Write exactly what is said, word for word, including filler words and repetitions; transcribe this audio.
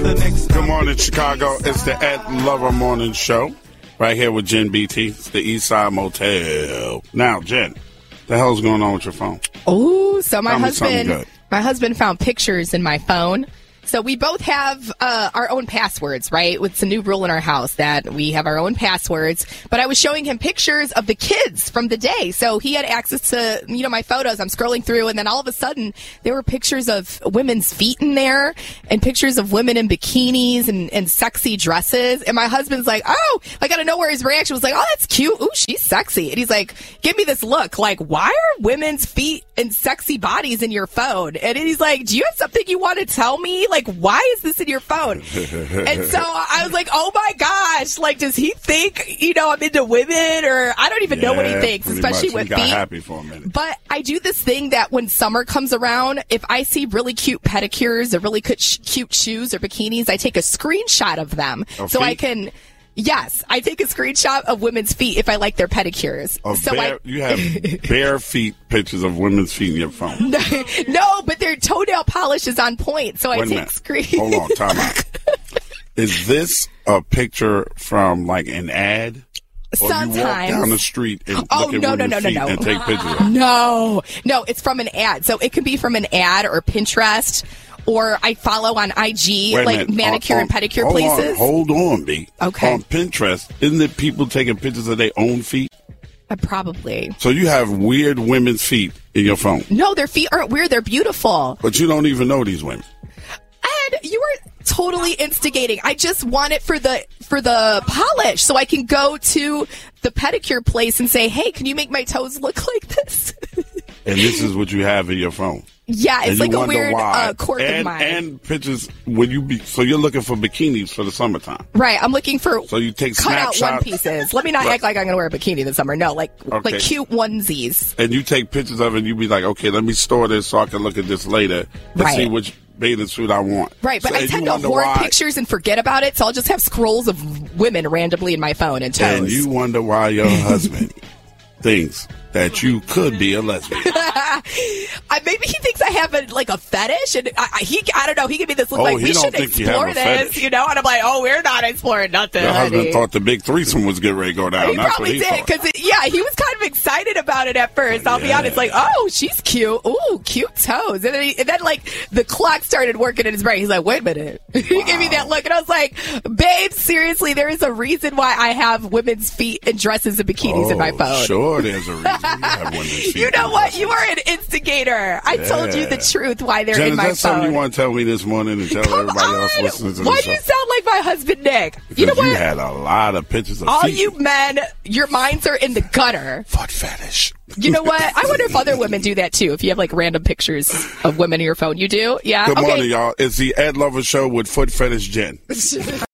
the next. Good morning, Chicago. It's the Ed Lover Morning Show. Right here with Jen B T. It's the East Side Motel. Now, Jen, the hell's going on with your phone? Oh, so my Tell me something husband, good. my husband found pictures in my phone. So we both have uh, our own passwords, right? It's a new rule in our house that we have our own passwords. But I was showing him pictures of the kids from the day. So he had access to, you know, my photos. I'm scrolling through, and then all of a sudden there were pictures of women's feet in there and pictures of women in bikinis and, and sexy dresses. And my husband's like, oh, I got to know where his reaction was like, oh, that's cute. Ooh, she's sexy. And he's like, give me this look. Like, why are women's feet and sexy bodies in your phone? And he's like, do you have something you want to tell me? Like, why is this in your phone? And so I was like, oh my gosh, like, does he think, you know, I'm into women, or I don't even Yeah, know what he thinks, pretty especially much. with He got feet. happy for a minute. But I do this thing that when summer comes around, if I see really cute pedicures or really cute, sh- cute shoes or bikinis, I take a screenshot of them Of so I feet? can. Yes, I take a screenshot of women's feet if I like their pedicures. Of so bare, I, you have bare feet pictures of women's feet in your phone. no, but their toenail polish is on point, so I Wait a take minute. screen. Hold on, time out. Is this a picture from like an ad? Or you walk Sometimes. down the street and Oh, look at no, no, women's no, no, feet no. and take pictures of them? No, no, it's from an ad. So it can be from an ad or Pinterest, or I follow on I G, Wait a like minute. manicure On- and pedicure hold places. On, hold on, B. Okay. On Pinterest, isn't it people taking pictures of their own feet? Uh, Probably. So you have weird women's feet in your phone, No, their feet aren't weird. They're beautiful. but you don't even know these women. And you were totally instigating. I just want it for the for the polish, so I can go to the pedicure place and say, "Hey, can you make my toes look like this?" And this is what you have in your phone. Yeah, And it's you like a wonder weird why. uh, quirk and, of mine. And pictures when you be so you're looking for bikinis for the summertime. Right, I'm looking for So you take cut out one snapshots. pieces. Let me not Right. act like I'm going to wear a bikini this summer. No, like Okay. like cute onesies. And you take pictures of it and you be like, okay, let me store this so I can look at this later and Right. see which bathing suit I want. Right, but So- I and tend you to wonder hoard why- pictures and forget about it, so I'll just have scrolls of women randomly in my phone and toes. And you wonder why your husband thinks that you could be a lesbian. I, maybe he thinks I have a, like a fetish, and I, I, he, I don't know. He gave me this look Oh, like he we don't should think you have explore a this, fetish. you know. And I'm like, oh, we're not exploring nothing. Your husband honey. thought the big threesome was getting ready to go down. He That's what probably he did, thought. because yeah, he was kind of excited about it at first. I'll be Yeah. honest, like, oh, she's cute. Ooh, cute toes. And then, he, and then like the clock started working in his brain. He's like, wait a minute. he gave me that look, and I was like, babe, seriously, there is a reason why I have women's feet and dresses and bikinis in my Oh, phone. Sure, there's a reason you have women's feet. You know in what? your You are an instigator. I told you the Yeah. truth why they're Jen, in is my that something phone. you want to tell me this morning and tell Come everybody else on. listening to Why the do show? you sound like my husband, Nick? You know Because you what? had a lot of pictures of All feet. you men, your minds are in the gutter. Foot fetish. You know what? I wonder if other women do that too. If you have like random pictures of women in your phone, you do? Yeah. Good okay. morning, y'all. It's the Ed Lover Show with Foot Fetish Jen.